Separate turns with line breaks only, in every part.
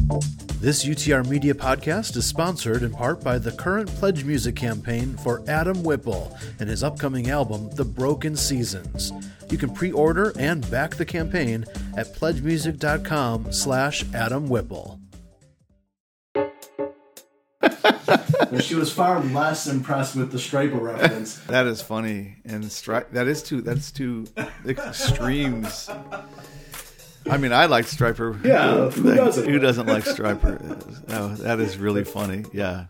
This UTR Media podcast is sponsored in part by the current Pledge Music campaign for Adam Whipple and his upcoming album, The Broken Seasons. You can pre-order and back the campaign at pledgemusic.com/Adam Whipple.
She was far less impressed with the Striper reference.
That is funny, and that's two extremes. I mean, I like Striper.
Yeah, who doesn't?
Who doesn't like Striper? No, that is really funny. Yeah.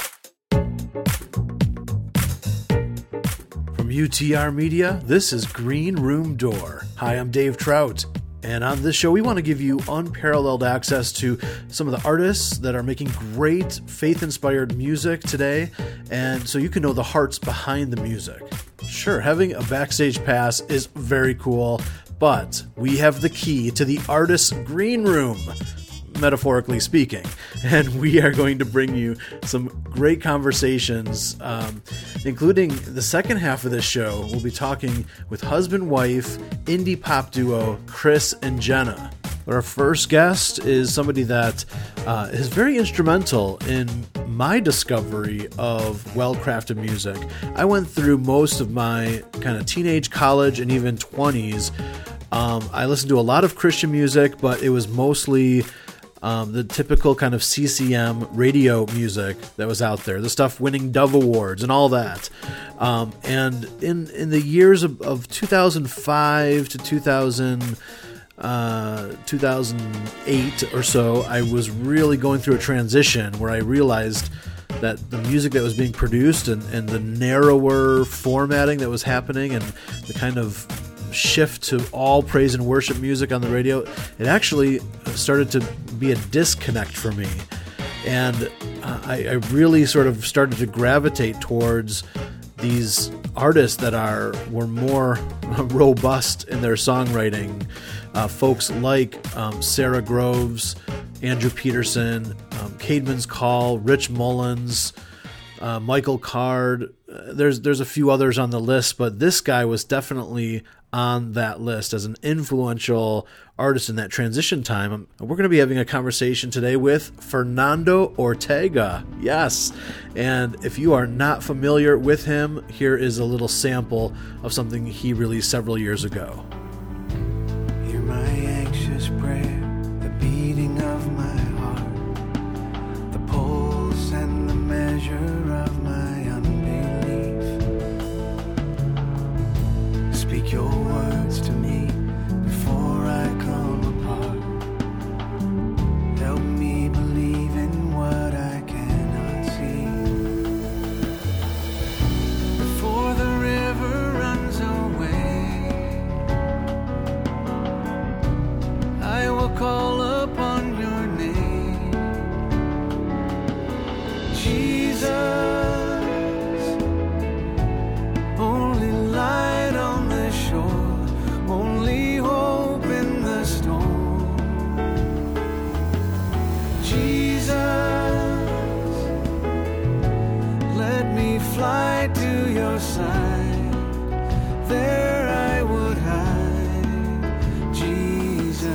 From UTR Media, this is Green Room Door. Hi, I'm Dave Trout. And on this show, we want to give you unparalleled access to some of the artists that are making great faith-inspired music today, and so you can know the hearts behind the music. Sure, having a backstage pass is very cool, but we have the key to the artist's green room, metaphorically speaking, and we are going to bring you some great conversations, including the second half of this show. We'll be talking with husband-wife indie pop duo Chris and Jenna. Our first guest is somebody that is very instrumental in my discovery of well-crafted music. I went through most of my kind of teenage, college, and even 20s. I listened to a lot of Christian music, but it was mostly the typical kind of CCM radio music that was out there, the stuff winning Dove Awards and all that. And in the years of 2005 to 2008 or so, I was really going through a transition where I realized that the music that was being produced and the narrower formatting that was happening and the kind of shift to all praise and worship music on the radio, it actually started to be a disconnect for me. And I really sort of started to gravitate towards these artists that were more robust in their songwriting. Folks like Sarah Groves, Andrew Peterson, Caedmon's Call, Rich Mullins, Michael Card. There's a few others on the list, but this guy was definitely on that list as an influential artist in that transition time. We're going to be having a conversation today with Fernando Ortega. Yes. And if you are not familiar with him, here is a little sample of something he released several years ago.
Hear my anxious prayer, the beating of my heart, the pulse and the measure of my unbelief. Speak your words to me before I come apart. Help me believe in what I cannot see. Before the river runs away, I will call upon your name, Jesus. Only light on the shore, only hope in the storm. Jesus, let me fly to your side, there I would hide, Jesus.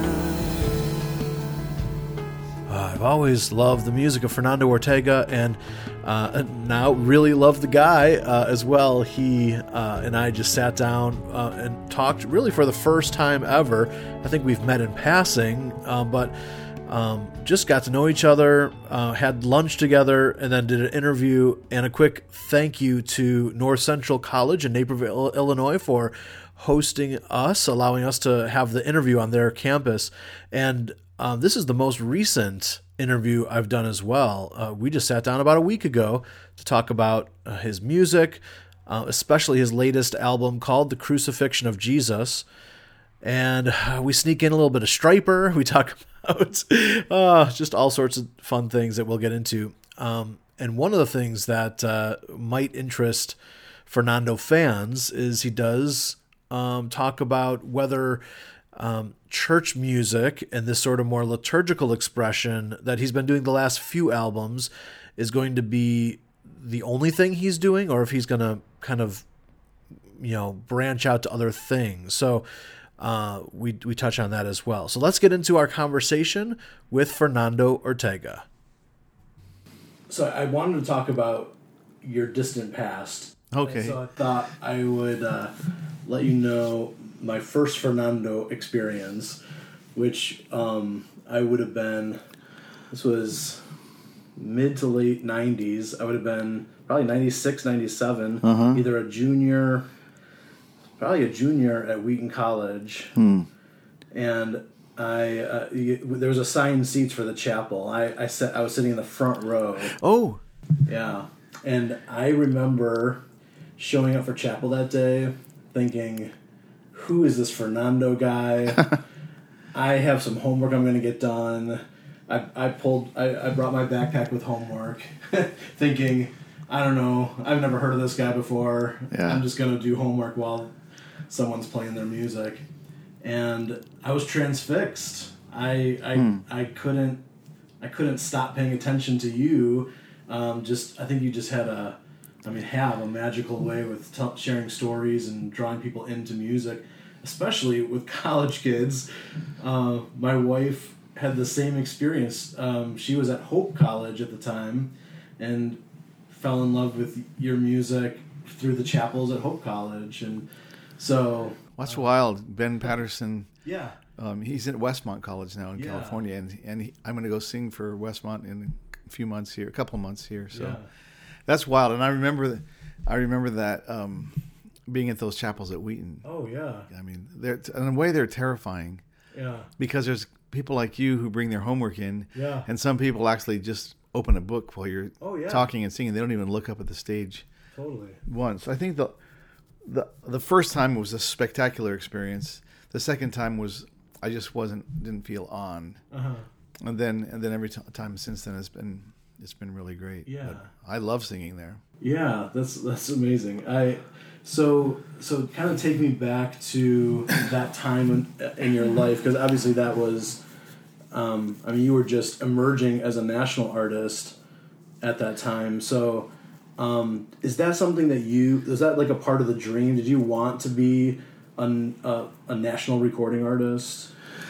I've always loved the music of Fernando Ortega, and now really love the guy as well. He and I just sat down and talked really for the first time ever. I think we've met in passing, but just got to know each other, had lunch together, and then did an interview. And a quick thank you to North Central College in Naperville, Illinois for hosting us, allowing us to have the interview on their campus. And this is the most recent interview I've done as well. We just sat down about a week ago to talk about his music, especially his latest album called The Crucifixion of Jesus. And we sneak in a little bit of Striper. We talk about just all sorts of fun things that we'll get into. And one of the things that might interest Fernando fans is he does talk about whether church music and this sort of more liturgical expression that he's been doing the last few albums is going to be the only thing he's doing, or if he's going to kind of, branch out to other things. So we touch on that as well. So let's get into our conversation with Fernando Ortega. So I wanted to talk about your distant past.
Okay.
And so I thought I would let you know my first Fernando experience, which I would have been, this was mid to late 90s. I would have been probably 96, 97, either a junior at Wheaton College. And there was assigned seats for the chapel. I was sitting in the front row.
Oh.
Yeah. And I remember showing up for chapel that day thinking, who is this Fernando guy? I have some homework I'm going to get done. I brought my backpack with homework thinking, I don't know, I've never heard of this guy before.
Yeah.
I'm just going to do homework while someone's playing their music. And I was transfixed. I couldn't stop paying attention to you. I think you just had have a magical way with sharing stories and drawing people into music, especially with college kids. My wife had the same experience. She was at Hope College at the time and fell in love with your music through the chapels at Hope College. And so...
That's wild. Ben Patterson.
Yeah.
He's at Westmont College now in California, and I'm going to go sing for Westmont in a couple months here. So that's wild. And I remember that being at those chapels at Wheaton.
Oh yeah.
I mean, in a way they're terrifying.
Yeah.
Because there's people like you who bring their homework in.
Yeah.
And some people actually just open a book while you're talking and singing. They don't even look up at the stage.
Totally.
Once. I think the first time was a spectacular experience. The second time was I just didn't feel on. And then every time since then it's been really great.
Yeah.
But I love singing there.
Yeah, that's amazing. So kind of take me back to that time in your life, because obviously that was you were just emerging as a national artist at that time. So is that something is that like a part of the dream? Did you want to be a national recording artist?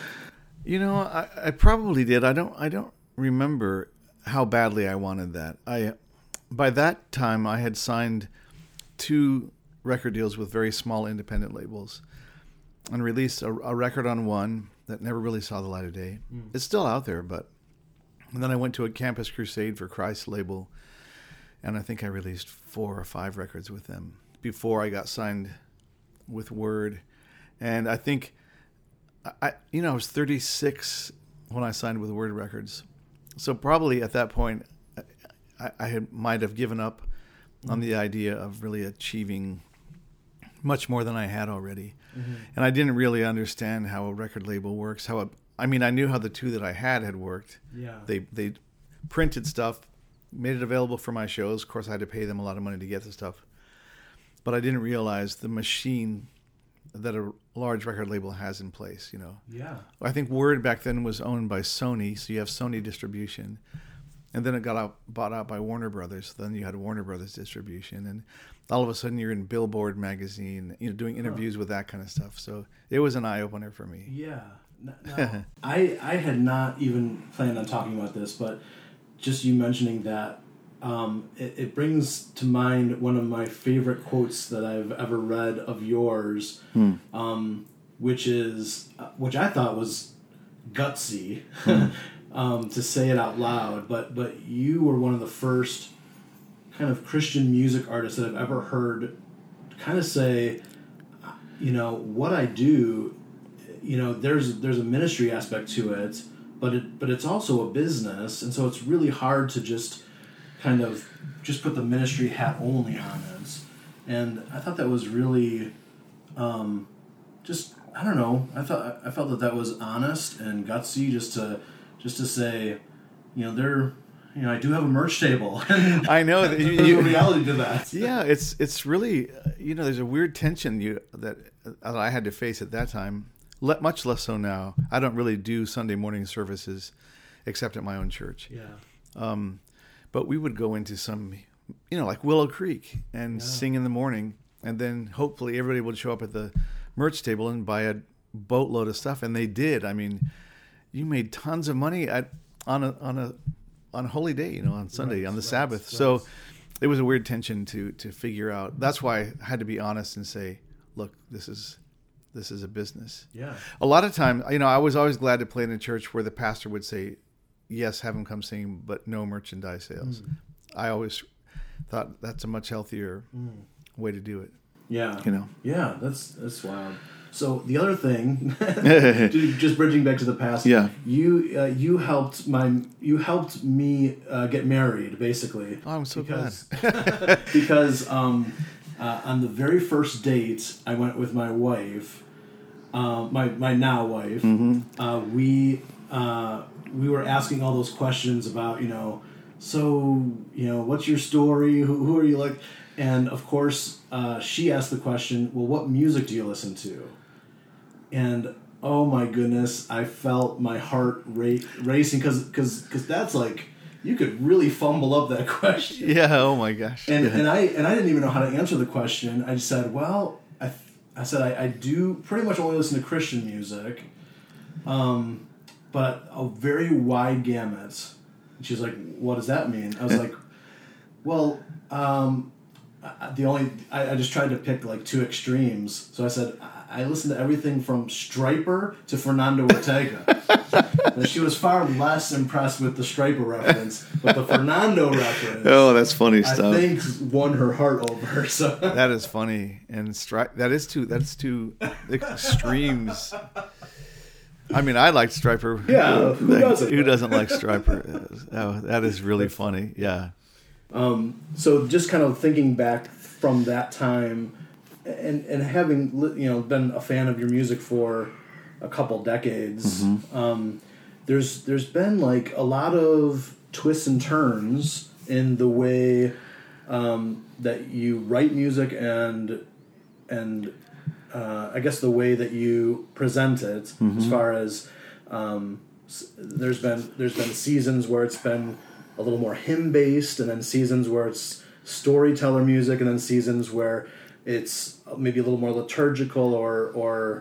I probably did. I don't remember how badly I wanted that. By that time I had signed 2 record deals with very small independent labels and released a record on one that never really saw the light of day. It's still out there, and then I went to a Campus Crusade for Christ label, and I think I released 4 or 5 records with them before I got signed with Word. And I think I was 36 when I signed with Word Records. So probably at that point I might have given up on the idea of really achieving much more than I had already. And I didn't really understand how a record label works. I knew how the 2 that I had worked. Yeah. They printed stuff, made it available for my shows. Of course, I had to pay them a lot of money to get the stuff. But I didn't realize the machine that a large record label has in place, Yeah. I think Word back then was owned by Sony, so you have Sony distribution. And then it got bought out by Warner Brothers. Then you had Warner Brothers distribution. And all of a sudden you're in Billboard magazine, doing interviews with that kind of stuff. So it was an eye-opener for me.
Yeah. No, I had not even planned on talking about this, but just you mentioning that, it brings to mind one of my favorite quotes that I've ever read of yours, which I thought was gutsy to say it out loud, but you were one of the first kind of Christian music artists that I've ever heard kind of say, what I do, there's a ministry aspect to it, but it's also a business, and so it's really hard to just kind of just put the ministry hat only on it. And I thought that was really I don't know. I felt that was honest and gutsy just to say, I do have a merch table.
I know that
there's a reality to that.
Yeah, it's really there's a weird tension that I had to face at that time. Much less so now. I don't really do Sunday morning services, except at my own church.
Yeah.
But we would go into some, like Willow Creek and sing in the morning, and then hopefully everybody would show up at the merch table and buy a boatload of stuff, and they did. I mean, you made tons of money on a holy day, on Sunday, on the Sabbath. So it was a weird tension to figure out. That's why I had to be honest and say, look, this is a business.
Yeah.
A lot of time, I was always glad to play in a church where the pastor would say, yes, have them come sing, but no merchandise sales. I always thought that's a much healthier way to do it.
Yeah.
Yeah, that's wild. So the other thing, just bridging back to the past.
Yeah.
You helped me get married, basically.
Oh, I'm so glad.
Because on the very first date I went with my wife, my now wife, we were asking all those questions about what's your story? Who are you like? And of course, she asked the question, well, what music do you listen to? And oh my goodness, I felt my heart racing because that's like, you could really fumble up that question.
Yeah. Oh my gosh.
And I didn't even know how to answer the question. I just said, well, I do pretty much only listen to Christian music, but a very wide gamut. And she's like, what does that mean? I was like, well, I just tried to pick like two extremes. So I said, I listen to everything from Stryper to Fernando Ortega. And she was far less impressed with the Stryper reference, but the Fernando reference.
Oh, that's funny stuff.
I think won her heart over. So
that is funny, and that's two extremes. I mean, I like Stryper.
Yeah, who doesn't?
Who doesn't like Stryper? Oh, that is really funny. Yeah.
So just kind of thinking back from that time, and having been a fan of your music for a couple decades, there's been like a lot of twists and turns in the way that you write music and I guess the way that you present it, as far as there's been seasons where it's been a little more hymn based, and then seasons where it's storyteller music, and then seasons where it's maybe a little more liturgical, or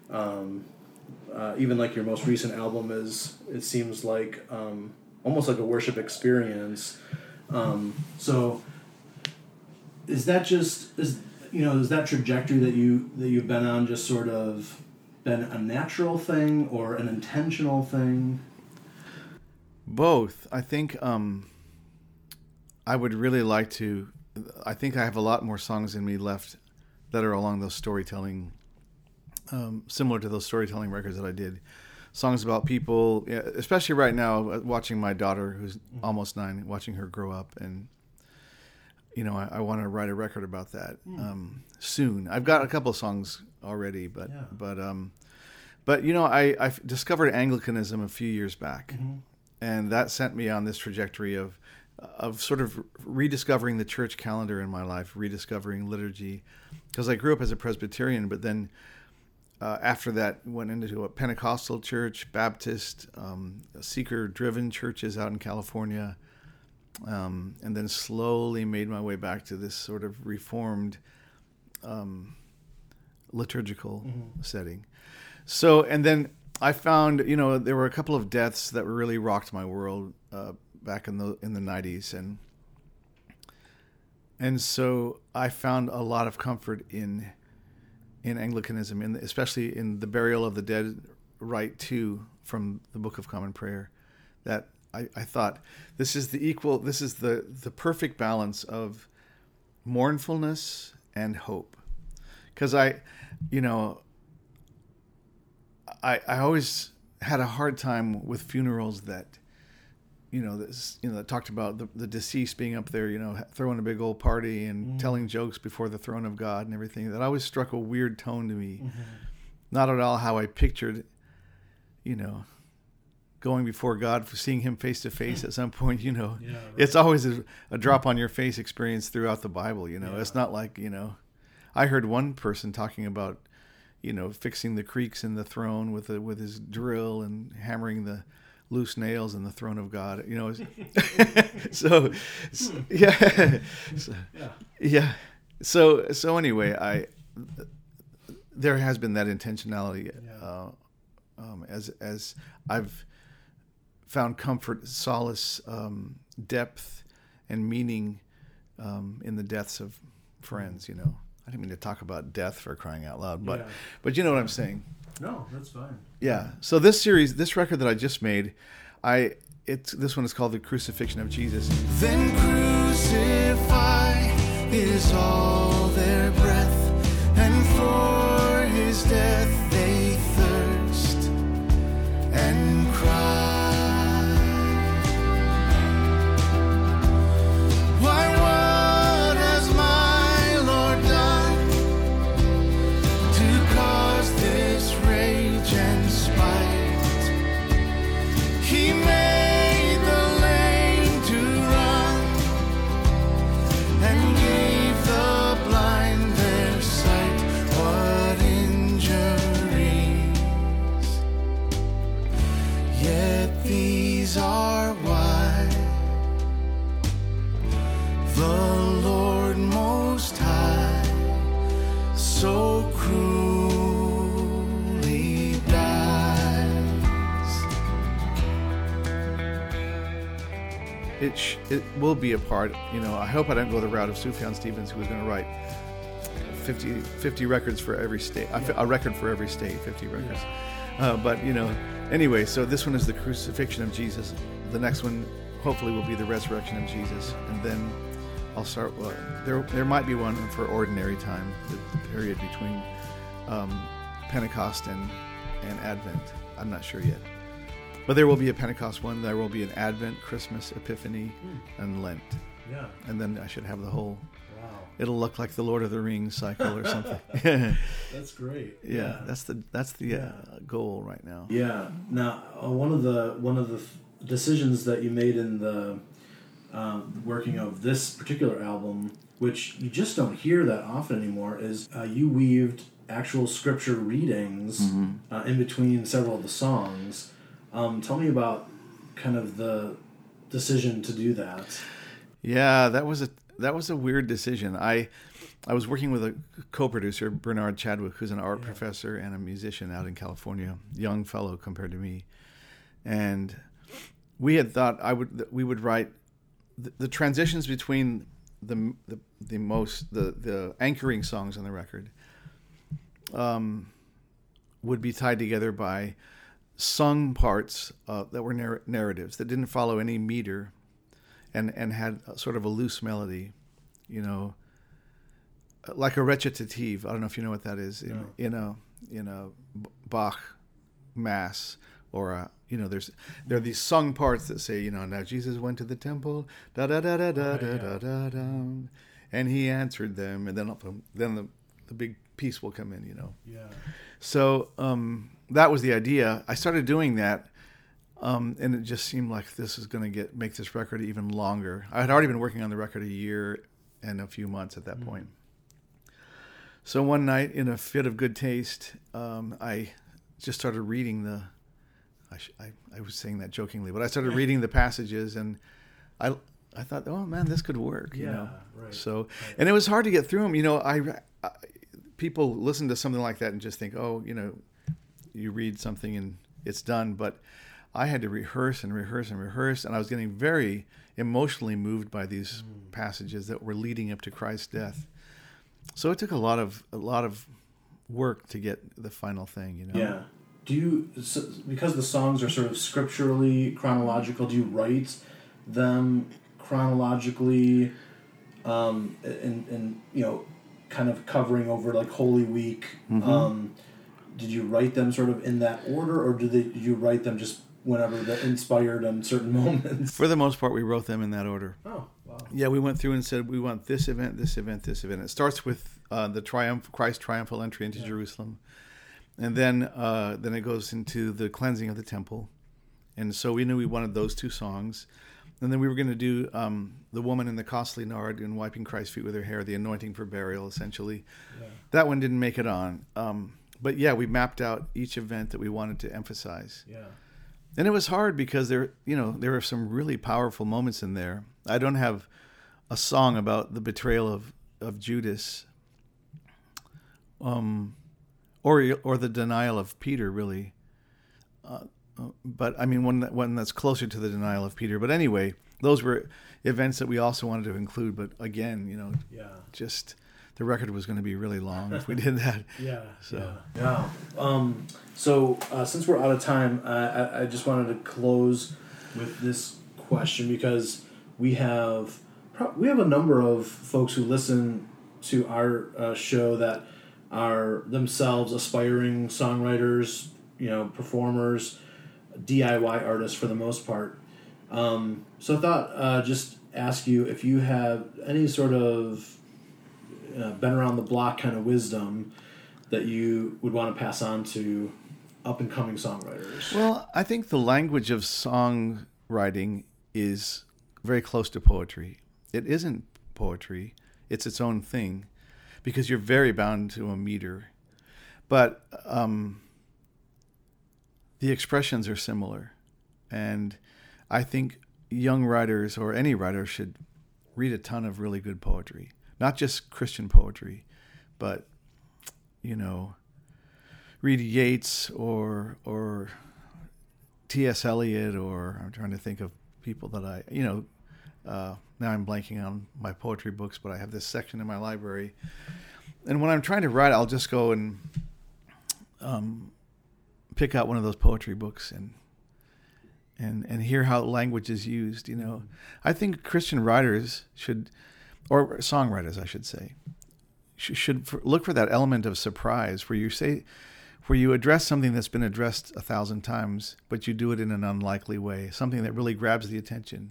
even like your most recent album it seems like almost like a worship experience. So is that trajectory that you've been on just sort of been a natural thing or an intentional thing?
Both. I think I would really like to. I think I have a lot more songs in me left that are along those storytelling, similar to those storytelling records that I did. Songs about people, especially right now, watching my daughter, who's almost 9, watching her grow up, and I want to write a record about that soon. I've got a couple of songs already, but I discovered Anglicanism a few years back. And that sent me on this trajectory of sort of rediscovering the church calendar in my life, rediscovering liturgy, because I grew up as a Presbyterian, but then after that went into a Pentecostal church, Baptist, seeker-driven churches out in California, and then slowly made my way back to this sort of reformed liturgical setting. So, and then I found, there were a couple of deaths that really rocked my world back in the 90s, and so I found a lot of comfort in Anglicanism, especially in the burial of the dead rite 2 from the Book of Common Prayer. That I thought this is the perfect balance of mournfulness and hope, because I always had a hard time with funerals that, that talked about the deceased being up there, throwing a big old party and telling jokes before the throne of God and everything. That always struck a weird tone to me. Not at all how I pictured, going before God, for seeing him face to face at some point, right. It's always a drop on your face experience throughout the Bible. It's not like, I heard one person talking about, fixing the creaks in the throne with his drill and hammering the loose nails in the throne of God. So anyway, there has been that intentionality.
Yeah.
As I've found comfort, solace, depth, and meaning in the deaths of friends. You know, I didn't mean to talk about death for crying out loud, but you know what I'm saying.
No, that's fine.
Yeah. So this record that I just made, this one is called The Crucifixion of Jesus.
Then crucify is all their breath, and for his death they thirst and cry. Why, what has my Lord done to cause this rage and spite? He made the lame to run and gave the blind their sight. What injuries! Yet these are why the Lord Most High so cruelly dies.
It will be a part. You know, I hope I don't go the route of Sufjan Stevens, who was going to write 50 records for every state, a record for every state, 50 records. But you know, anyway, so this one is The Crucifixion of Jesus. The next one, hopefully, will be The Resurrection of Jesus, and then I'll start. There might be one for Ordinary Time, the period between Pentecost and Advent. I'm not sure yet. But there will be a Pentecost one. There will be an Advent, Christmas, Epiphany, and Lent.
Yeah.
And then I should have the whole.
Wow.
It'll look like the Lord of the Rings cycle or something.
That's great.
Yeah, that's the goal right now.
Yeah. Now, one of the decisions that you made in the working of this particular album, which you just don't hear that often anymore, is you weaved actual scripture readings in between several of the songs. Tell me about kind of the decision to do that.
Yeah, that was a weird decision. I was working with a co-producer, Bernard Chadwick, who's an art professor and a musician out in California, young fellow compared to me, and we had thought we would write the transitions between the anchoring songs on the record would be tied together by sung parts that were narratives that didn't follow any meter and had sort of a loose melody, you know, like a recitative. I don't know if you know what that is in a Bach mass, or there are these sung parts that say, you know, now Jesus went to the temple, da da da da da da da da da, and he answered them, and then the big piece will come in, you know.
Yeah.
So that was the idea. I started doing that, and it just seemed like this is going to make this record even longer. I had already been working on the record a year and a few months at that point. So one night, in a fit of good taste, I just started reading I was saying that jokingly, but I started reading the passages, and I thought, oh man, this could work. You know?
Right.
So, and it was hard to get through them. You know, people listen to something like that and just think, oh, you know, you read something and it's done. But I had to rehearse, and I was getting very emotionally moved by these passages that were leading up to Christ's death. So it took a lot of work to get the final thing, you know.
Yeah. Because the songs are sort of scripturally chronological, do you write them chronologically, and you know, kind of covering over like Holy Week? Did you write them sort of in that order, or did you write them just whenever they're inspired on certain moments?
For the most part, we wrote them in that order.
Oh, wow.
Yeah, we went through and said we want this event, this event, this event. It starts with Christ's triumphal entry into Jerusalem, and then it goes into the cleansing of the temple, and so we knew we wanted those two songs, and then we were going to do the woman in the costly nard and wiping Christ's feet with her hair, the anointing for burial, essentially. Yeah. That one didn't make it on, but yeah, we mapped out each event that we wanted to emphasize.
Yeah.
And it was hard because there were some really powerful moments in there. I don't have a song about the betrayal of Judas. or the denial of Peter, really. But I mean, one that's closer to the denial of Peter. But anyway, those were events that we also wanted to include. But again, just the record was going to be really long if we did that.
So since we're out of time, I just wanted to close with this question, because we have a number of folks who listen to our show that are themselves aspiring songwriters, performers, DIY artists for the most part. So I thought just ask you if you have any sort of been around the block kind of wisdom that you would want to pass on to up-and-coming songwriters.
Well, I think the language of songwriting is very close to poetry. It isn't poetry. It's its own thing, because you're very bound to a meter. But the expressions are similar. And I think young writers, or any writer, should read a ton of really good poetry. Not just Christian poetry, but, read Yeats or T.S. Eliot, or I'm trying to think of people that now I'm blanking on my poetry books, but I have this section in my library. And when I'm trying to write, I'll just go and pick out one of those poetry books and hear how language is used. I think Christian writers should, or songwriters, I should say, should look for that element of surprise where you address something that's been addressed 1,000 times, but you do it in an unlikely way, something that really grabs the attention.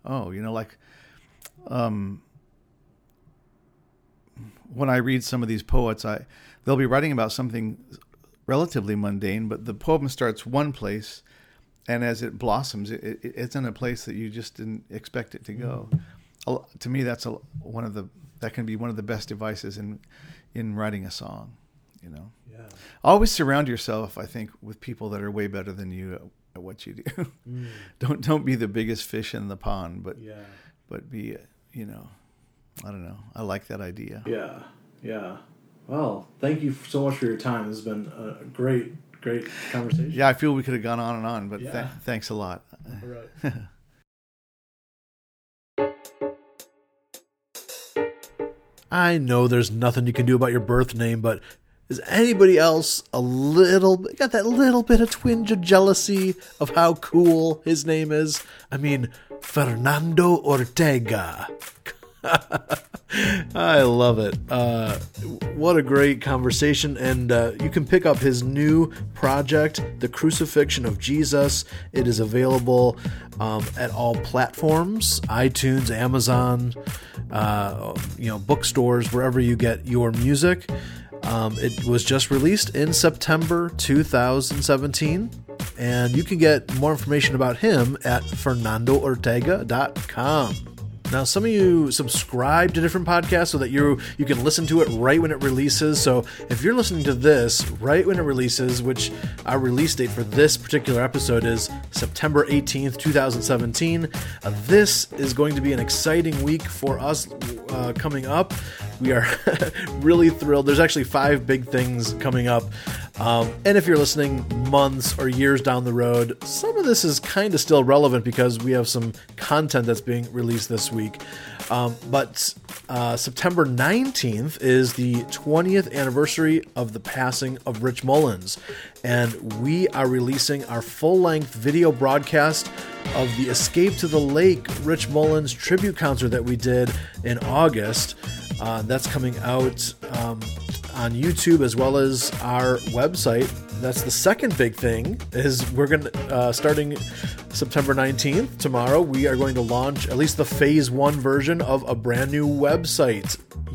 When I read some of these poets, they'll be writing about something relatively mundane, but the poem starts one place, and as it blossoms, it's in a place that you just didn't expect it to go. To me, that can be one of the best devices in writing a song. Always surround yourself, I think, with people that are way better than you at what you do. Don't be the biggest fish in the pond, but be, I don't know. I like that idea.
Yeah. Well, thank you so much for your time. This has been a great conversation.
Yeah, I feel we could have gone on and on, but thanks a lot.
All right.
I know there's nothing you can do about your birth name, but is anybody else got that little bit of twinge of jealousy of how cool his name is? I mean, Fernando Ortega. I love it. What a great conversation. And you can pick up his new project, The Crucifixion of Jesus. It is available at all platforms, iTunes, Amazon, bookstores, wherever you get your music. It was just released in September 2017, and you can get more information about him at fernandoortega.com. Now, some of you subscribe to different podcasts so that you can listen to it right when it releases. So if you're listening to this right when it releases, which our release date for this particular episode is September 18th, 2017, this is going to be an exciting week for us coming up. We are really thrilled. There's actually 5 big things coming up. And if you're listening months or years down the road, some of this is kind of still relevant because we have some content that's being released this week. But September 19th is the 20th anniversary of the passing of Rich Mullins. And we are releasing our full-length video broadcast of the Escape to the Lake Rich Mullins tribute concert that we did in August. That's coming out on YouTube as well as our website. That's the second big thing, is we're going to, starting September 19th, tomorrow, we are going to launch at least the phase 1 version of a brand new website,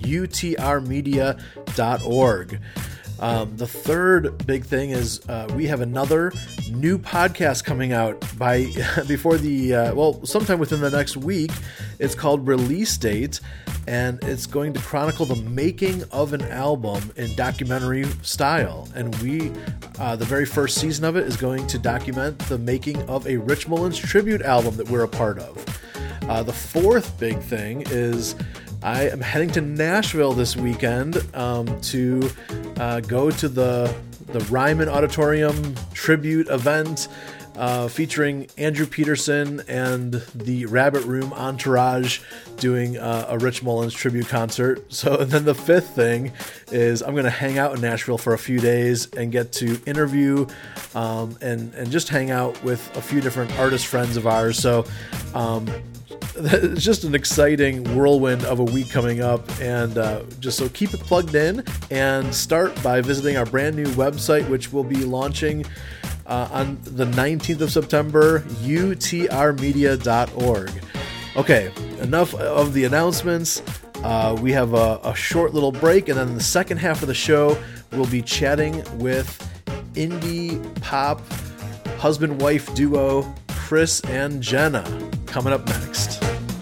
utrmedia.org. The third big thing is we have another new podcast coming out sometime within the next week. It's called Release Date, and it's going to chronicle the making of an album in documentary style. And the very first season of it is going to document the making of a Rich Mullins tribute album that we're a part of. The fourth big thing is I am heading to Nashville this weekend to go to the Ryman Auditorium tribute event featuring Andrew Peterson and the Rabbit Room Entourage doing a Rich Mullins tribute concert. So, and then the fifth thing is I'm going to hang out in Nashville for a few days and get to interview and just hang out with a few different artist friends of ours. So it's just an exciting whirlwind of a week coming up, and just so keep it plugged in and start by visiting our brand new website, which will be launching on the 19th of September, utrmedia.org. Okay, enough of the announcements. We have a short little break, and then in the second half of the show, we'll be chatting with indie pop husband-wife duo Chris and Jenna. Coming up next.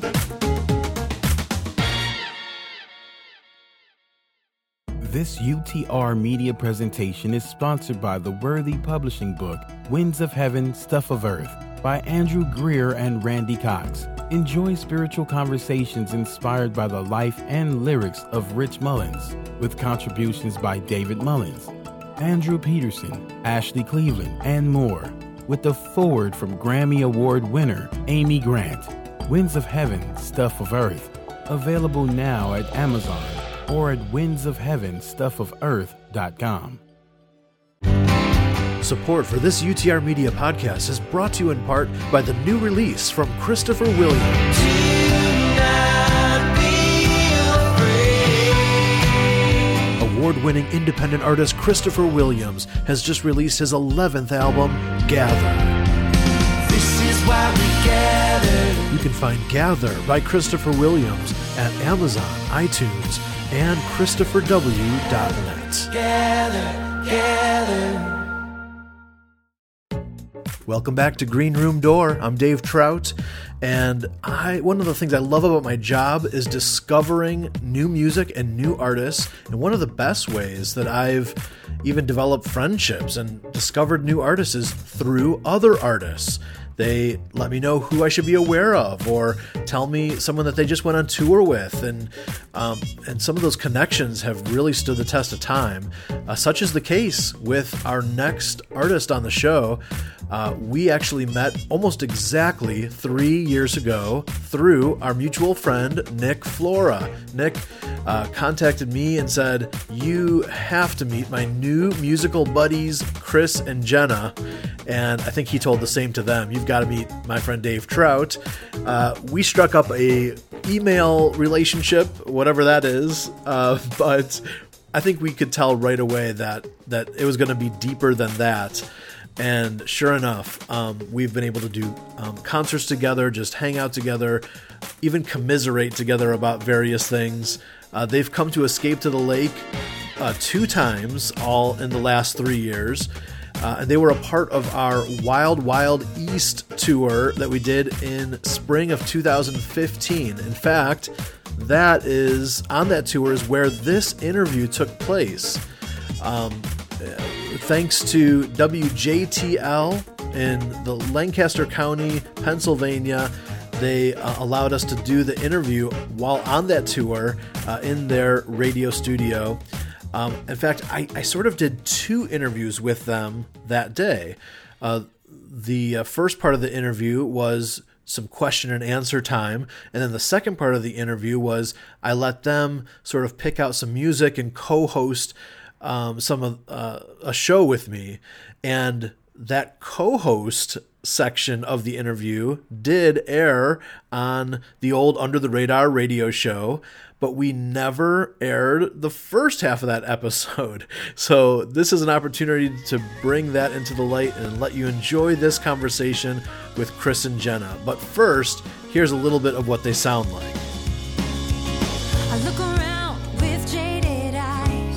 This UTR media presentation is sponsored by the worthy publishing book, Winds of Heaven, Stuff of Earth, by Andrew Greer and Randy Cox. Enjoy spiritual conversations inspired by the life and lyrics of Rich Mullins, with contributions by David Mullins, Andrew Peterson, Ashley Cleveland, and more, with the foreword from Grammy Award winner Amy Grant. Winds of Heaven, Stuff of Earth, available now at Amazon or at windsofheavenstuffoferarth.com.
Support for this UTR Media podcast is brought to you in part by the new release from Christopher Williams. Award-winning independent artist Christopher Williams has just released his 11th album, Gather.
This is why we gather.
You can find Gather by Christopher Williams at Amazon, iTunes, and ChristopherW.net.
Gather.
Welcome back to Green Room Door. I'm Dave Trout, and one of the things I love about my job is discovering new music and new artists. And one of the best ways that I've even developed friendships and discovered new artists is through other artists. They let me know who I should be aware of, or tell me someone that they just went on tour with, and some of those connections have really stood the test of time. Such is the case with our next artist on the show. We actually met almost exactly 3 years ago through our mutual friend, Nick Flora. Nick contacted me and said, "You have to meet my new musical buddies, Chris and Jenna." And I think he told the same to them. "You've got to meet my friend Dave Trout." We struck up a email relationship, whatever that is, but I think we could tell right away that it was going to be deeper than that. And sure enough, we've been able to do concerts together, just hang out together, even commiserate together about various things. They've come to Escape to the Lake 2 times, all in the last 3 years. And they were a part of our Wild Wild East tour that we did in spring of 2015. In fact, that is on that tour is where this interview took place. Thanks to WJTL in the Lancaster County, Pennsylvania, they allowed us to do the interview while on that tour in their radio studio. In fact, I sort of did 2 interviews with them that day. The first part of the interview was some question and answer time, and then the second part of the interview was I let them sort of pick out some music and co-host some of a show with me. And that co-host section of the interview did air on the old Under the Radar radio show, but we never aired the first half of that episode. So this is an opportunity to bring that into the light and let you enjoy this conversation with Chris and Jenna. But first, here's a little bit of what they sound like.
I look around with jaded eyes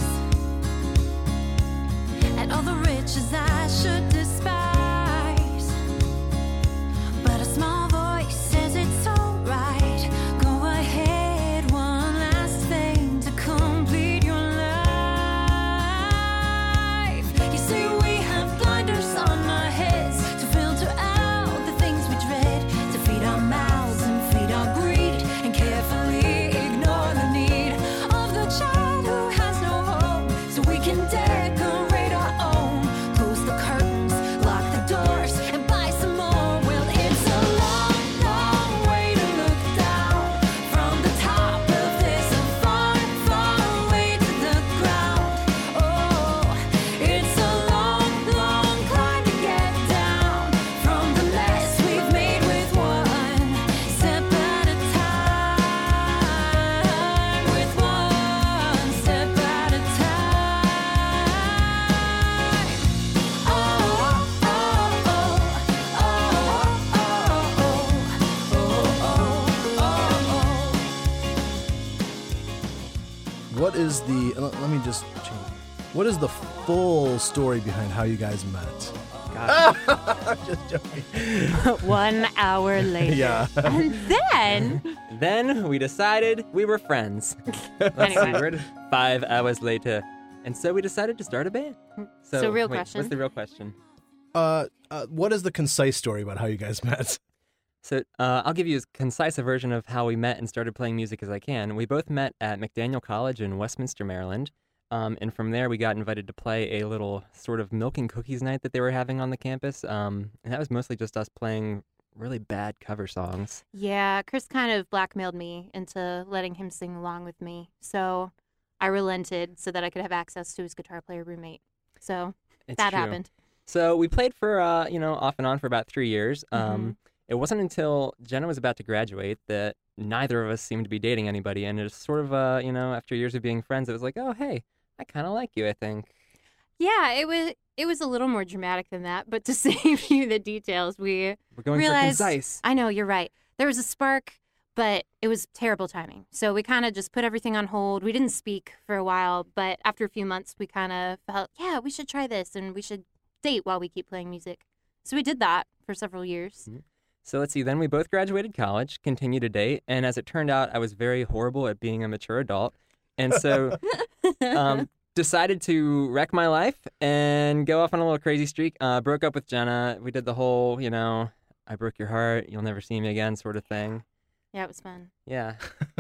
at all the riches I should despise, but a small voice says it's alright. Go ahead, one last thing to complete your life. You see, we have blinders on our heads to filter out the things we dread, to feed our mouths and feed our greed and
what is the? Let me just change. What is the full story behind how you guys met? Just joking.
1 hour later.
Yeah.
And
Then we decided we were friends.
Anyway.
We're 5 hours later. And so we decided to start a band.
So real
wait,
question.
What's the real question?
What is the concise story about how you guys met?
So I'll give you as concise a version of how we met and started playing music as I can. We both met at McDaniel College in Westminster, Maryland. And from there, we got invited to play a little sort of milk and cookies night that they were having on the campus. And that was mostly just us playing really bad cover songs.
yeah, Chris kind of blackmailed me into letting him sing along with me. So I relented so that I could have access to his guitar player roommate. So
It's
that
true.
happened.
So we played for, off and on for about 3 years. It wasn't until Jenna was about to graduate that neither of us seemed to be dating anybody. And it was sort of, after years of being friends, it was like, oh, hey, I kind of like you, I think.
Yeah, it was a little more dramatic than that, but to save you the details, we
We're going
realized,
for concise.
I know, you're right. There was a spark, but it was terrible timing. So we kind of just put everything on hold. We didn't speak for a while, but after a few months, we kind of felt, yeah, we should try this and we should date while we keep playing music. So we did that for several years.
So let's see, then we both graduated college, continued to date, and as it turned out, I was very horrible at being a mature adult. And so decided to wreck my life and go off on a little crazy streak. Broke up with Jenna. We did the whole, I broke your heart, you'll never see me again sort of thing.
Yeah, it was fun.
Yeah.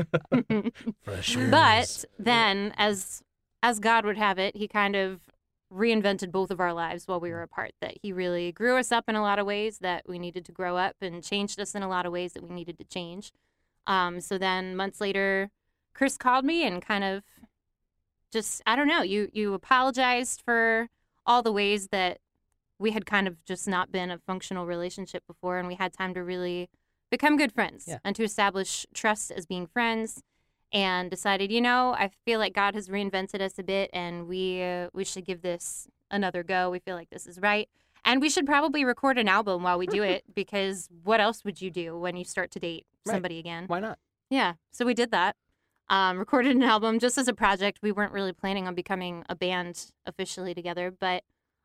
For sure.
But then, as God would have it, he kind of reinvented both of our lives while we were apart. That he really grew us up in a lot of ways that we needed to grow up and changed us in a lot of ways that we needed to change. So then months later, Chris called me and kind of just, I don't know, you apologized for all the ways that we had kind of just not been a functional relationship before, and we had time to really become good friends and to establish trust as being friends, and decided, I feel like God has reinvented us a bit, and we should give this another go. We feel like this is right. And we should probably record an album while we do it, because what else would you do when you start to date somebody again?
Why not?
Yeah, so we did that. Recorded an album just as a project. We weren't really planning on becoming a band officially together, but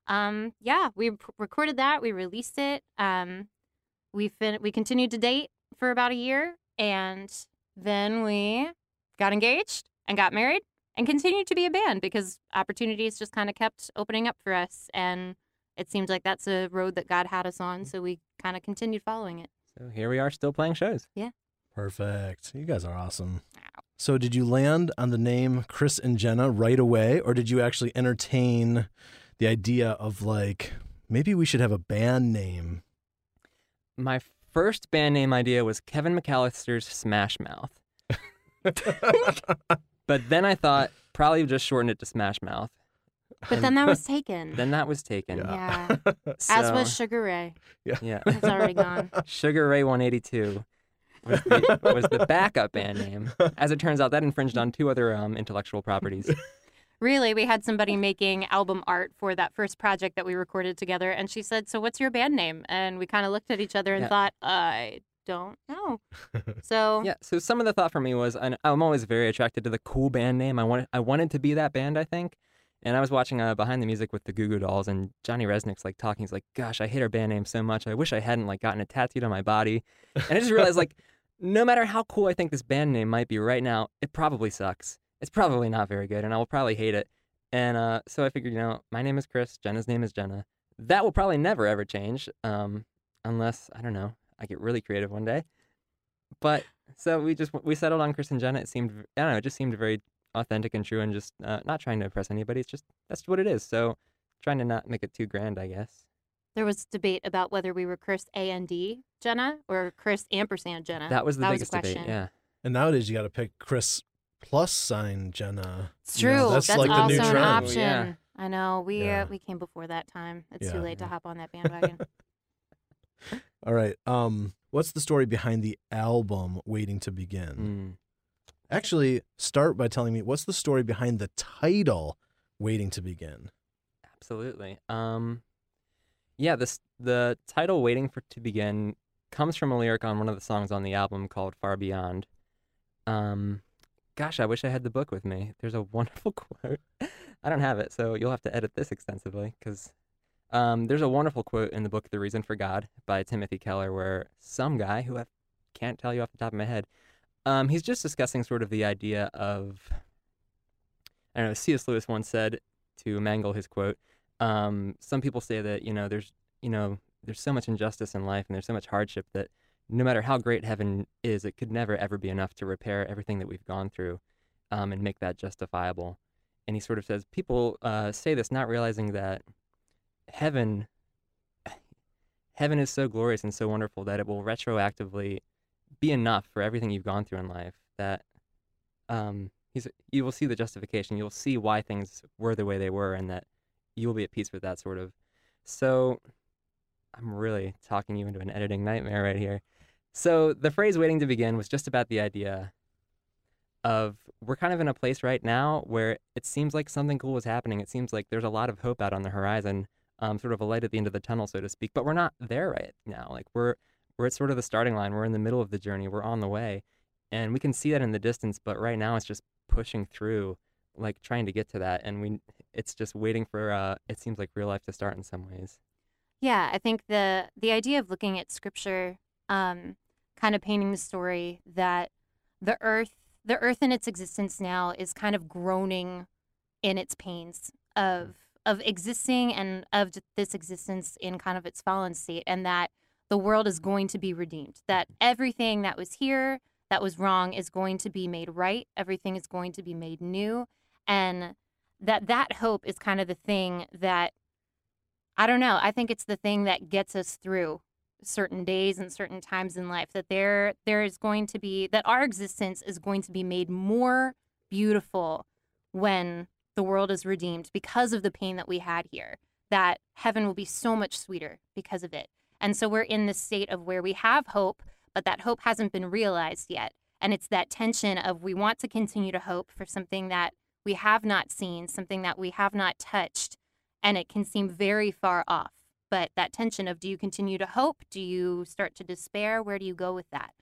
we recorded that. We released it. We continued to date for about a year, and then we got engaged and got married and continued to be a band because opportunities just kind of kept opening up for us, and it seemed like that's a road that God had us on, so we kind of continued following it.
So here we are still playing shows.
Perfect. You guys are awesome. So did you land on the name Chris and Jenna right away, or did you actually entertain the idea of maybe we should have a band name?
My first band name idea was Kevin McAllister's Smash Mouth. But then I thought probably just shorten it to Smash Mouth.
But then that was taken.
Then that was taken.
Yeah. As
So-
was Sugar Ray.
Yeah.
It's already gone.
Sugar Ray 182 was the backup band name. As it turns out, that infringed on 2 other intellectual properties.
Really, we had somebody making album art for that first project that we recorded together, and she said, "So what's your band name?" And we kind of looked at each other and
Yeah.
thought, "I don't know." So
Yeah, so some of the thought for me was, I'm always very attracted to the cool band name. I wanted to be that band, I think. And I was watching Behind the Music with the Goo Goo Dolls, and Johnny Resnick's talking. He's like, "Gosh, I hate our band name so much. I wish I hadn't gotten it tattooed on my body." And I just realized no matter how cool I think this band name might be right now, it probably sucks. It's probably not very good, and I will probably hate it. And so I figured, my name is Chris, Jenna's name is Jenna. That will probably never ever change, unless I don't know, I get really creative one day. But so we settled on Chris and Jenna. It seemed, I don't know, it just seemed very authentic and true, and just not trying to impress anybody. It's just that's what it is. So trying to not make it too grand, I guess.
there was debate about whether we were Chris A&D Jenna or Chris ampersand Jenna.
That was the biggest
a
debate.
question.
Yeah.
And nowadays you got to pick Chris + Jenna.
It's true.
That's
That's
like the
also
new
an
trend.
option.
Yeah.
I know. We
Yeah.
we came before that time. It's
Yeah.
too late to hop on that bandwagon.
All right. What's the story behind the album Waiting to Begin? Actually, start by telling me what's the story behind the title Waiting to Begin?
Absolutely. Yeah, the title "Waiting for to Begin" comes from a lyric on one of the songs on the album called "Far Beyond." gosh, I wish I had the book with me. There's a wonderful quote. I don't have it, so you'll have to edit this extensively because there's a wonderful quote in the book The Reason for God by Timothy Keller where some guy who I can't tell you off the top of my head, he's just discussing sort of the idea of, I don't know, C.S. Lewis once said, to mangle his quote, some people say that, there's so much injustice in life and there's so much hardship that no matter how great heaven is, it could never, ever be enough to repair everything that we've gone through and make that justifiable. And he sort of says, people say this not realizing that heaven is so glorious and so wonderful that it will retroactively be enough for everything you've gone through in life, that you will see the justification. You'll see why things were the way they were and that you will be at peace with that sort of. So I'm really talking you into an editing nightmare right here. So the phrase waiting to begin was just about the idea of we're kind of in a place right now where it seems like something cool is happening. It seems like there's a lot of hope out on the horizon, sort of a light at the end of the tunnel, so to speak, but we're not there right now. Like we're at sort of the starting line. We're in the middle of the journey. We're on the way, and we can see that in the distance, but right now it's just pushing through, like trying to get to that, and it's just waiting for it seems like real life to start in some ways.
Yeah, I think the idea of looking at scripture, kind of painting the story that the earth in its existence now is kind of groaning in its pains of existing and of this existence in kind of its fallen state, and that the world is going to be redeemed, that everything that was here that was wrong is going to be made right, everything is going to be made new, and that hope is kind of the thing that, I don't know, I think it's the thing that gets us through certain days and certain times in life, that there is going to be, that our existence is going to be made more beautiful when the world is redeemed because of the pain that we had here, that heaven will be so much sweeter because of it. And so we're in this state of where we have hope, but that hope hasn't been realized yet. And it's that tension of we want to continue to hope for something that we have not seen, something that we have not touched, and it can seem very far off. But that tension of, do you continue to hope? Do you start to despair? Where do you go with that?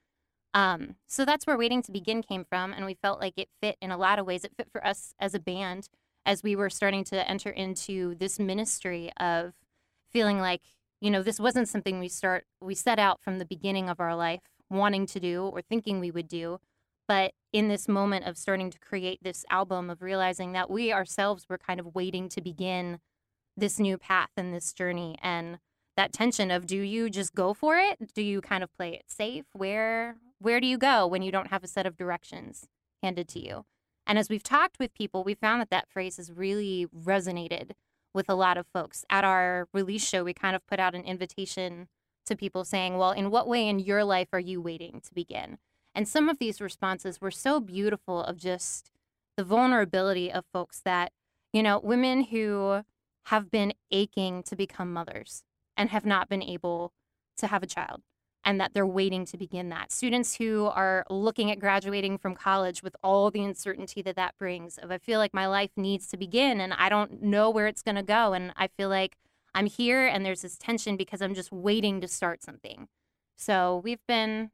So that's where Waiting to Begin came from, and we felt like it fit in a lot of ways. It fit for us as a band as we were starting to enter into this ministry of feeling like, this wasn't something we set out from the beginning of our life wanting to do or thinking we would do. But in this moment of starting to create this album, of realizing that we ourselves were kind of waiting to begin this new path and this journey, and that tension of, do you just go for it? Do you kind of play it safe? Where do you go when you don't have a set of directions handed to you? And as we've talked with people, we found that phrase has really resonated with a lot of folks. At our release show, we kind of put out an invitation to people saying, well, in what way in your life are you waiting to begin? And some of these responses were so beautiful, of just the vulnerability of folks that, women who have been aching to become mothers and have not been able to have a child, and that they're waiting to begin that. Students who are looking at graduating from college with all the uncertainty that brings, of I feel like my life needs to begin and I don't know where it's going to go, and I feel like I'm here and there's this tension because I'm just waiting to start something. So we've been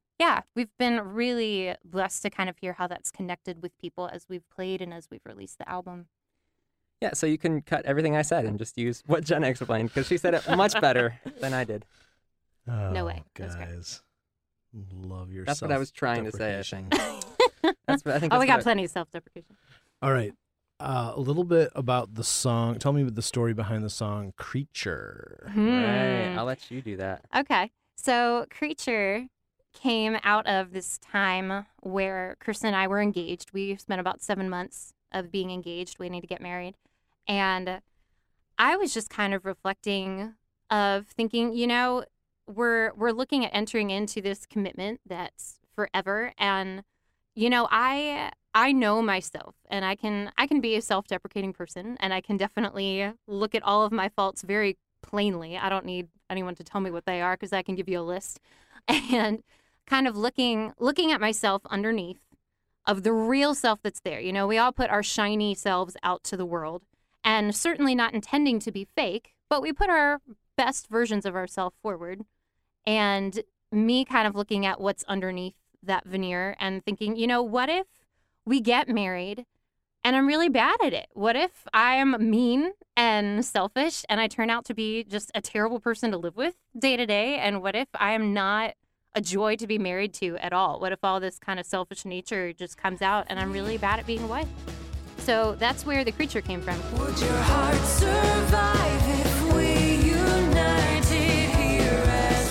really blessed to kind of hear how that's connected with people as we've played and as we've released the album.
Yeah, so you can cut everything I said and just use what Jenna explained, because she said it much better than I did.
Oh,
No way. That's great.
guys, love yourself.
That's what I was trying to say, I think. I think
Oh, we
that's
got plenty of self-deprecation.
All right, a little bit about the song. Tell me the story behind the song "Creature."
Right, I'll let you do that.
Okay. So Creature came out of this time where Kirsten and I were engaged. We spent about 7 months of being engaged, waiting to get married. And I was just kind of reflecting, of thinking, we're looking at entering into this commitment that's forever. And, I know myself, and I can be a self-deprecating person, and I can definitely look at all of my faults very plainly. I don't need anyone to tell me what they are, because I can give you a list. And kind of looking at myself underneath of the real self that's there. We all put our shiny selves out to the world, and certainly not intending to be fake, but we put our best versions of ourselves forward. And me kind of looking at what's underneath that veneer and thinking, what we get married and I'm really bad at it? What if I am mean and selfish and I turn out to be just a terrible person to live with day to day? And what if I am not a joy to be married to at all? What if all this kind of selfish nature just comes out and I'm really bad at being a wife? So that's where The Creature came from.
Would your heart survive if we united here as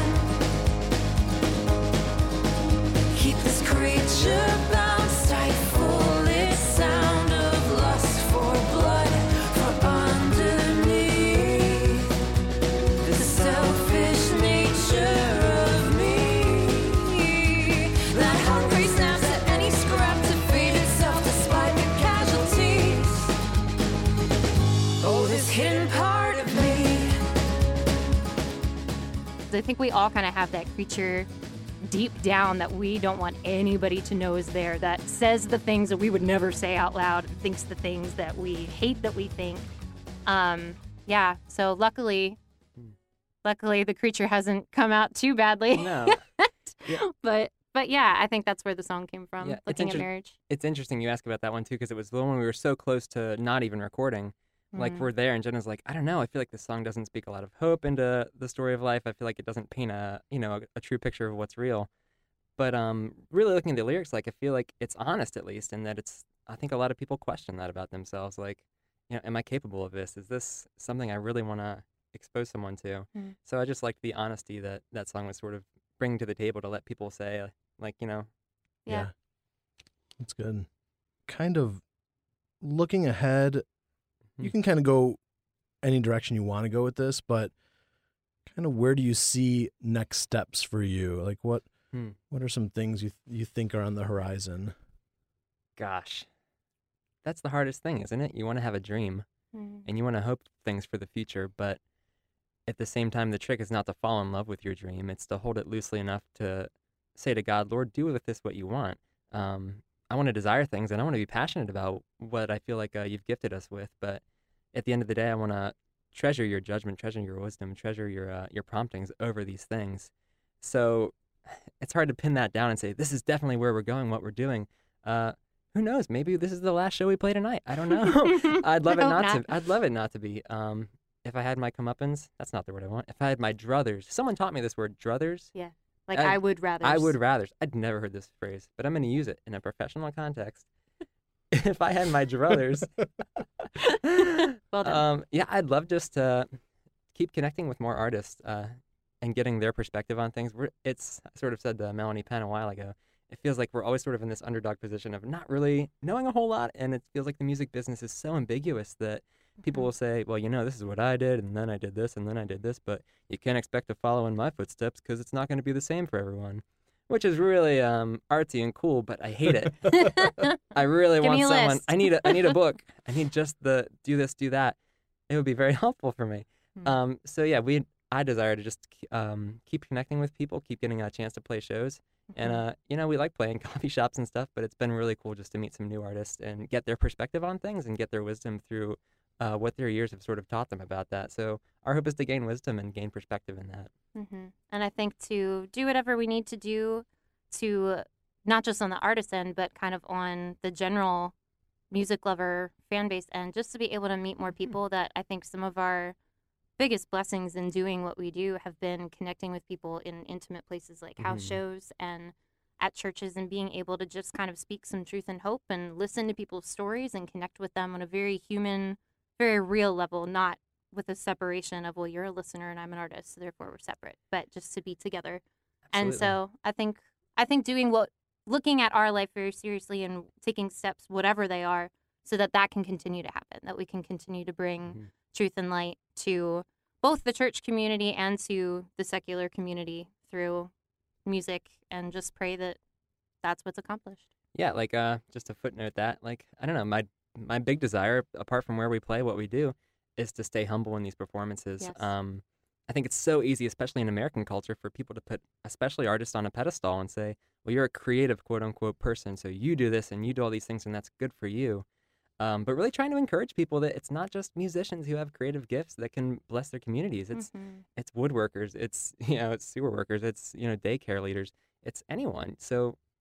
one? Keep this creature bound, stifle its sound of lust for blood, for underneath the selfish nature of me, that hungry snaps at any scrap to feed itself despite the casualties. Oh, this hidden part of me.
I think we all kind of have that creature deep down that we don't want anybody to know is there, that says the things that we would never say out loud, thinks the things that we hate that we think. Yeah, so luckily The Creature hasn't come out too badly.
No. Yeah.
But yeah, I think that's where the song came from,
Yeah, it's
looking at marriage.
It's interesting you ask about that one too, because it was the one we were so close to not even recording. Like we're there, and Jenna's like, I don't know. I feel like this song doesn't speak a lot of hope into the story of life. I feel like it doesn't paint a true picture of what's real. But really looking at the lyrics, like I feel like it's honest at least, and that it's. I think a lot of people question that about themselves. Like, am I capable of this? Is this something I really want to expose someone to? So I just liked the honesty that that song was sort of bringing to the table to let people say, like,
Yeah.
It's good. Kind of looking ahead, you can kind of go any direction you want to go with this, but kind of where do you see next steps for you? Like what are some things you think are on the horizon?
Gosh, that's the hardest thing, isn't it? You want to have a dream, and you want to hope things for the future, but at the same time, the trick is not to fall in love with your dream. It's to hold it loosely enough to say to God, Lord, do with this what you want. I want to desire things, and I want to be passionate about what I feel like you've gifted us with. But at the end of the day, I want to treasure your judgment, treasure your wisdom, treasure your promptings over these things. So it's hard to pin that down and say, this is definitely where we're going, what we're doing. Who knows? Maybe this is the last show we play tonight. I don't know. I'd love it not to. I'd love it not to be. If I had my comeuppance, that's not the word I want. If I had my druthers, someone taught me this word, druthers.
Yeah. Like I would rather.
I would rather. I'd never heard this phrase, but I'm going to use it in a professional context. If I had my druthers.
Well done.
Yeah, I'd love just to keep connecting with more artists and getting their perspective on things. I sort of said to Melanie Penn a while ago, it feels like we're always sort of in this underdog position of not really knowing a whole lot, and it feels like the music business is so ambiguous that people will say, well, this is what I did, and then I did this, and then I did this, but you can't expect to follow in my footsteps because it's not going to be the same for everyone, which is really artsy and cool, but I hate it. I really want someone.
List.
I need a book. I need just the do this, do that. It would be very helpful for me. So yeah, I desire to just keep connecting with people, keep getting a chance to play shows. And, we like playing coffee shops and stuff, but it's been really cool just to meet some new artists and get their perspective on things and get their wisdom through what their years have sort of taught them about that. So our hope is to gain wisdom and gain perspective in that.
And I think to do whatever we need to do to not just on the artist end, but kind of on the general music lover fan base end, just to be able to meet more people. That I think some of our biggest blessings in doing what we do have been connecting with people in intimate places like house shows and at churches, and being able to just kind of speak some truth and hope and listen to people's stories and connect with them on a very human, very real level, not with a separation of, well, you're a listener and I'm an artist, so therefore we're separate, but just to be together.
Absolutely.
And so I think doing looking at our life very seriously and taking steps, whatever they are, so that can continue to happen, that we can continue to bring truth and light to both the church community and to the secular community through music, and just pray that that's what's accomplished.
Yeah, like just to footnote that, like, I don't know, my big desire, apart from where we play, what we do, is to stay humble in these performances.
Yes.
I think it's so easy, especially in American culture, for people to put, especially artists, on a pedestal and say, well, you're a creative, quote-unquote, person, so you do this and you do all these things and that's good for you. But really trying to encourage people that it's not just musicians who have creative gifts that can bless their communities. It's woodworkers, it's sewer workers, it's daycare leaders, it's anyone. So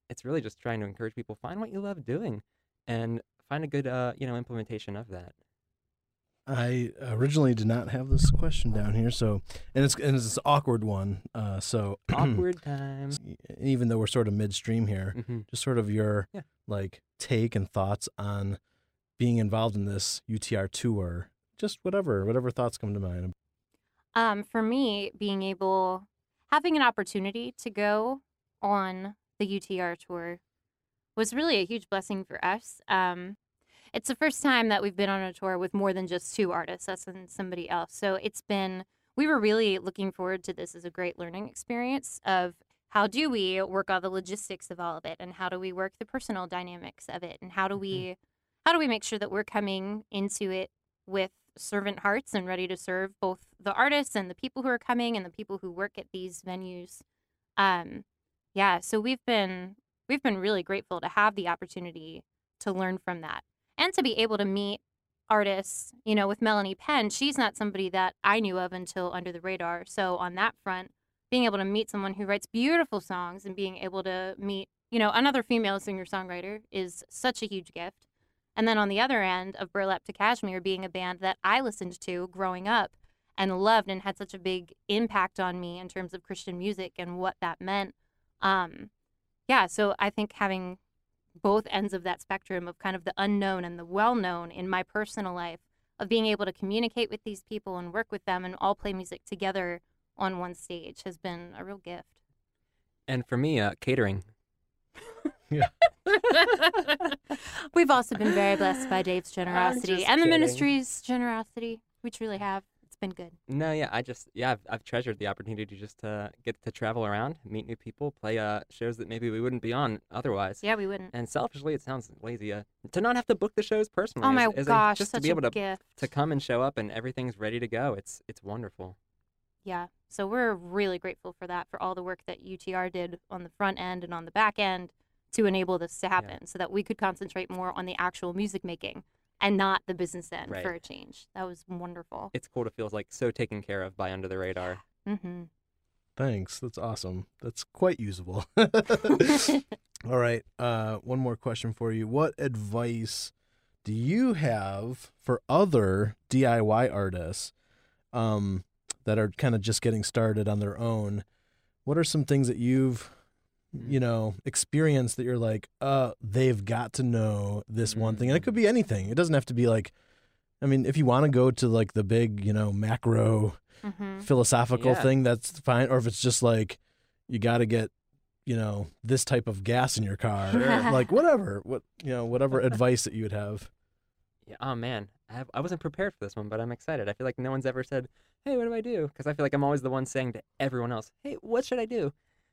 it's really just trying to encourage people, find what you love doing and find a good, implementation of that.
I originally did not have this question down here, so it's an awkward one. So
Awkward time.
even though we're sort of midstream here,
Mm-hmm.
just sort of your like take and thoughts on being involved in this UTR tour. Just whatever thoughts come to mind.
For me, having an opportunity to go on the UTR tour was really a huge blessing for us. It's the first time that we've been on a tour with more than just two artists, us and somebody else. So we were really looking forward to this as a great learning experience of how do we work on the logistics of all of it, and how do we work the personal dynamics of it, and how do we make sure that we're coming into it with servant hearts and ready to serve both the artists and the people who are coming and the people who work at these venues. So we've been really grateful to have the opportunity to learn from that and to be able to meet artists. With Melanie Penn, she's not somebody that I knew of until Under the Radar. So on that front, being able to meet someone who writes beautiful songs and being able to meet, another female singer-songwriter is such a huge gift. And then on the other end of Burlap to Kashmir being a band that I listened to growing up and loved and had such a big impact on me in terms of Christian music and what that meant. So I think having both ends of that spectrum of kind of the unknown and the well-known in my personal life, of being able to communicate with these people and work with them and all play music together on one stage has been a real gift.
And for me, catering.
Yeah.
We've also been very blessed by Dave's generosity
just
and the
kidding.
ministry's generosity. We truly have. It's been good.
No, yeah, I've treasured the opportunity just to get to travel around, meet new people, play shows that maybe we wouldn't be on otherwise.
Yeah, we wouldn't.
And selfishly, it sounds lazy to not have to book the shows personally.
Oh my gosh,
just
such
to be able
a gift.
to come and show up and everything's ready to go. It's wonderful.
Yeah, so we're really grateful for that, for all the work that UTR did on the front end and on the back end to enable this to happen, so that we could concentrate more on the actual music making and not the business end
Right.
for a change. That was wonderful.
It's cool to feel like so taken care of by Under the Radar.
Mm-hmm.
Thanks. That's awesome. That's quite usable. All right. One more question for you. What advice do you have for other DIY artists that are kind of just getting started on their own? What are some things that you've, experienced that you're like, they've got to know this one thing? And it could be anything. It doesn't have to be like, if you want to go to like the big, macro philosophical thing, that's fine. Or if it's just like, you got to get, this type of gas in your car, like whatever advice that you would have.
Yeah. Oh man, I wasn't prepared for this one, but I'm excited. I feel like no one's ever said, "Hey, what do I do?" Because I feel like I'm always the one saying to everyone else, "Hey, what should I do?"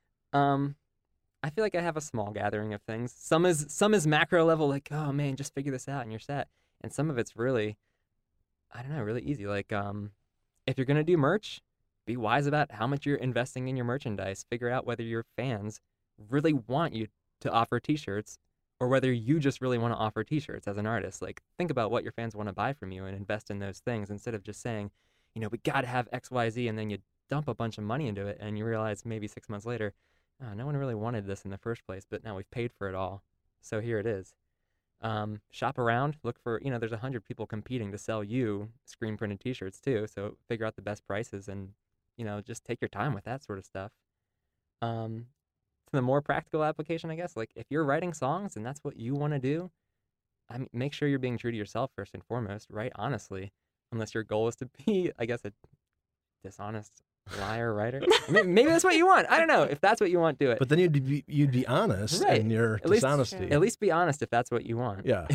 I feel like I have a small gathering of things. Some is macro level, like, "Oh man, just figure this out and you're set." And some of it's really, I don't know, really easy. Like, if you're gonna do merch, be wise about how much you're investing in your merchandise. Figure out whether your fans really want you to offer T-shirts, or whether you just really want to offer T-shirts as an artist. Like, think about what your fans want to buy from you and invest in those things instead of just saying, we got to have X, Y, Z, and then you dump a bunch of money into it and you realize maybe 6 months later, oh, no one really wanted this in the first place, but now we've paid for it all. So here it is. Shop around, look for, there's 100 people competing to sell you screen printed T-shirts too. So figure out the best prices and, just take your time with that sort of stuff. To the more practical application, I guess, like if you're writing songs and that's what you want to do, make sure you're being true to yourself first and foremost, write honestly, unless your goal is to be, I guess, a dishonest liar writer. Maybe that's what you want. I don't know. If that's what you want, do it.
But then you'd be honest
Right.
in your dishonesty.
At least be honest if that's what you want.
Yeah.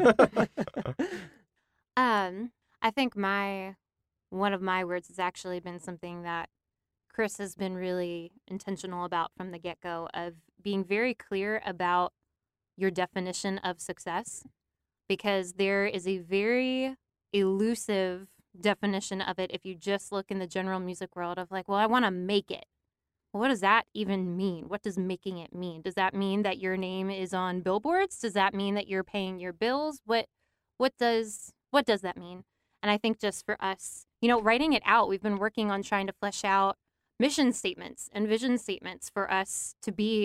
I think one of my words has actually been something that Chris has been really intentional about from the get-go, of being very clear about your definition of success, because there is a very elusive definition of it if you just look in the general music world of like, well, I want to make it. Well, what does that even mean? What does making it mean? Does that mean that your name is on billboards? Does that mean that you're paying your bills? What does that mean? And I think just for us, writing it out, we've been working on trying to flesh out mission statements and vision statements for us to be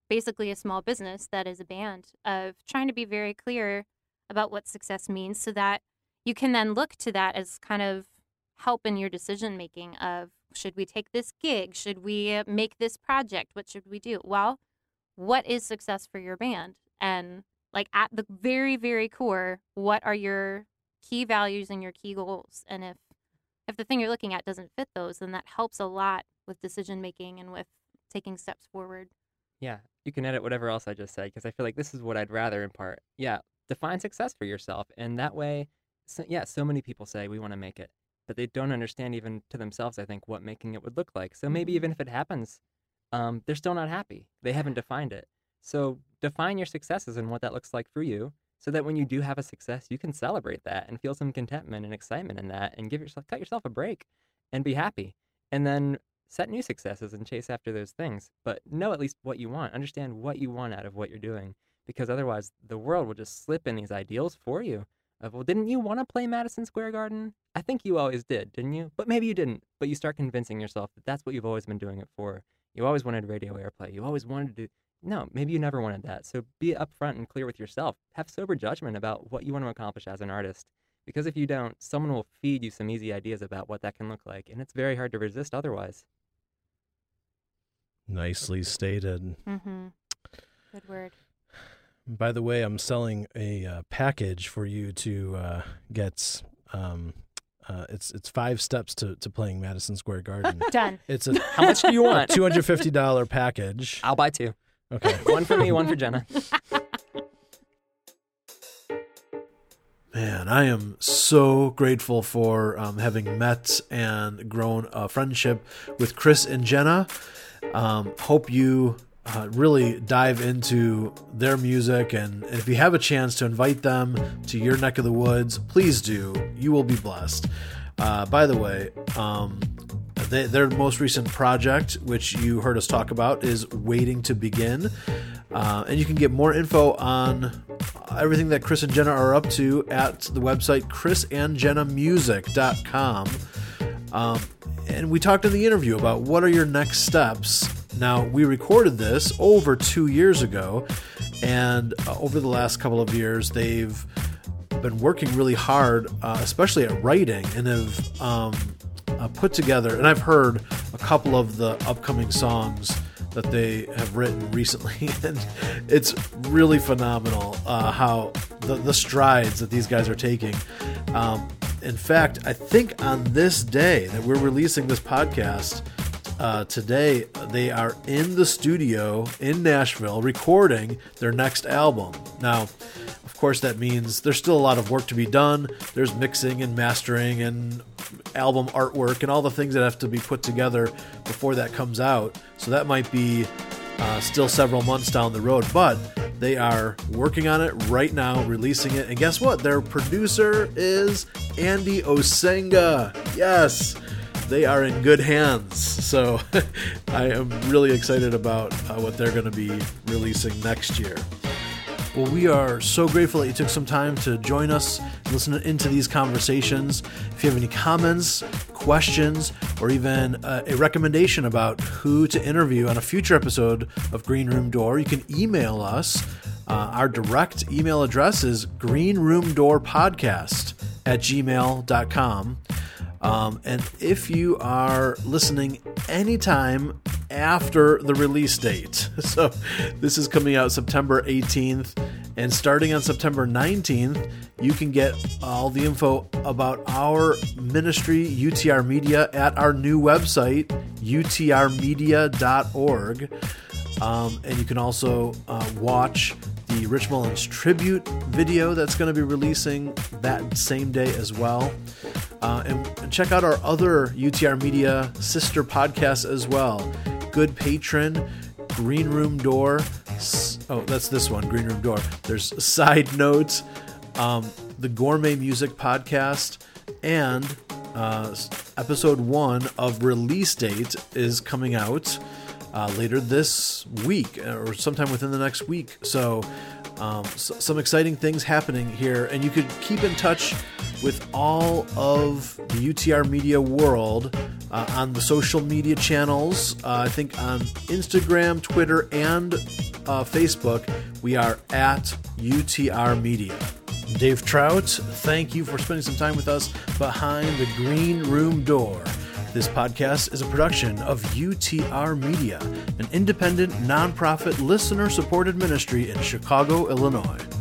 basically a small business that is a band, of trying to be very clear about what success means so that you can then look to that as kind of help in your decision making of, should we take this gig? Should we make this project? What should we do? Well, what is success for your band? And like at the very, very core, what are your key values and your key goals? And if the thing you're looking at doesn't fit those, then that helps a lot with decision making and with taking steps forward.
Yeah, you can edit whatever else I just said, because I feel like this is what I'd rather impart. Yeah, define success for yourself. And that way, so many people say we want to make it, but they don't understand even to themselves, I think, what making it would look like. So maybe even if it happens, they're still not happy. They haven't defined it. So define your successes and what that looks like for you, so that when you do have a success, you can celebrate that and feel some contentment and excitement in that, and cut yourself a break and be happy. And then set new successes and chase after those things. But know at least what you want. Understand what you want out of what you're doing, because otherwise the world will just slip in these ideals for you. Of, well, didn't you want to play Madison Square Garden? I think you always did, didn't you? But maybe you didn't. But you start convincing yourself that that's what you've always been doing it for. You always wanted radio airplay. You always wanted to do... No, maybe you never wanted that. So be upfront and clear with yourself. Have sober judgment about what you want to accomplish as an artist. Because if you don't, someone will feed you some easy ideas about what that can look like. And it's very hard to resist otherwise.
Nicely stated.
Mm-hmm. Good word.
By the way, I'm selling a package for you to get. It's 5 steps to playing Madison Square Garden.
Done.
It's a
How much do you want?
$250 package.
I'll buy 2.
Okay.
One for me, one for Jenna.
Man, I am so grateful for having met and grown a friendship with Chris and Jenna. Hope you really dive into their music, and if you have a chance to invite them to your neck of the woods, please do. You will be blessed. By the way, their most recent project, which you heard us talk about, is Waiting to Begin. And you can get more info on everything that Chris and Jenna are up to at the website chrisandjennamusic.com. And we talked in the interview about what are your next steps. Now, we recorded this over 2 years ago, and over the last couple of years, they've been working really hard, especially at writing, and have put together, and I've heard a couple of the upcoming songs that they have written recently, and it's really phenomenal how the strides that these guys are taking. In fact, I think on this day that we're releasing this podcast, today they are in the studio in Nashville recording their next album. Now, of course, that means there's still a lot of work to be done. There's mixing and mastering and album artwork and all the things that have to be put together before that comes out. So that might be still several months down the road, but they are working on it right now, releasing it. And guess what? Their producer is Andy Osenga. Yes, they are in good hands. So I am really excited about what they're going to be releasing next year. Well, we are so grateful that you took some time to join us and listen into these conversations. If you have any comments, questions, or even a recommendation about who to interview on a future episode of Green Room Door, you can email us. Our direct email address is greenroomdoorpodcast@gmail.com. And if you are listening anytime after the release date, so this is coming out September 18th, and starting on September 19th, you can get all the info about our ministry, UTR Media, at our new website, utrmedia.org. And you can also watch the Rich Mullins tribute video that's going to be releasing that same day as well. And check out our other UTR Media sister podcasts as well. Good Patron, Green Room Door. Oh, that's this one, Green Room Door. There's Side Note, the Gourmet Music Podcast, and episode 1 of Release Date is coming out later this week or sometime within the next week. So some exciting things happening here, and you could keep in touch with all of the UTR Media world on the social media channels. I think on Instagram, Twitter, and Facebook, we are at UTR Media. Dave Trout, thank you for spending some time with us behind the green room door. This podcast is a production of UTR Media, an independent, nonprofit, listener-supported ministry in Chicago, Illinois.